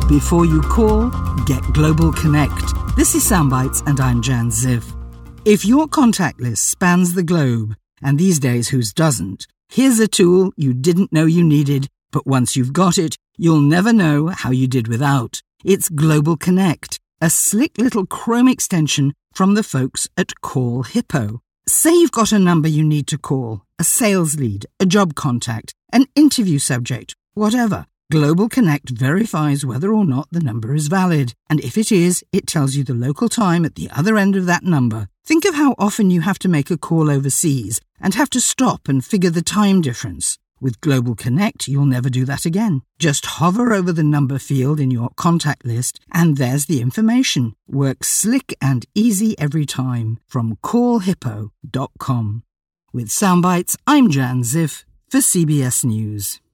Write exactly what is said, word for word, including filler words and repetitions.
Before you call, get Global Connect. This is Soundbites and I'm Jan Ziff. If your contact list spans the globe, and these days whose doesn't, here's a tool you didn't know you needed, but once you've got it, you'll never know how you did without. It's Global Connect, a slick little Chrome extension from the folks at Call Hippo. Say you've got a number you need to call, a sales lead, a job contact, an interview subject, whatever. Global Connect verifies whether or not the number is valid, and if it is, it tells you the local time at the other end of that number. Think of how often you have to make a call overseas and have to stop and figure the time difference. With Global Connect, you'll never do that again. Just hover over the number field in your contact list, and there's the information. Works slick and easy every time from call hippo dot com. With Soundbites, I'm Jan Ziff for C B S News.